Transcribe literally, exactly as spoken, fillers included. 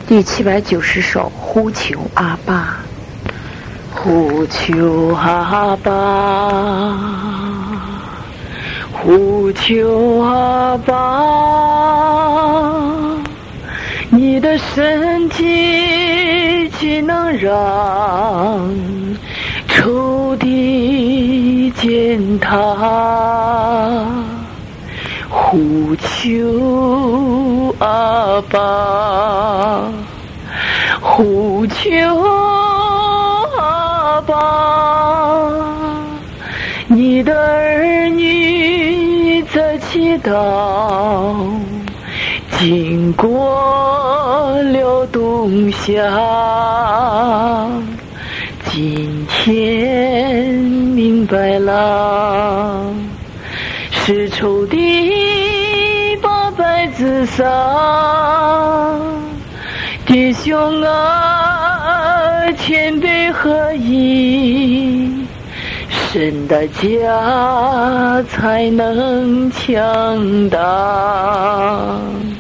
第七百九十首《呼求阿爸》。呼求阿爸，呼求阿爸，你的身体岂能让仇敌践踏？呼求阿爸，呼求阿爸，你的儿女在祈祷，经过了冬夏，今天明白了，是仇敌八百自杀，弟兄啊，谦卑合一，神的家才能强大。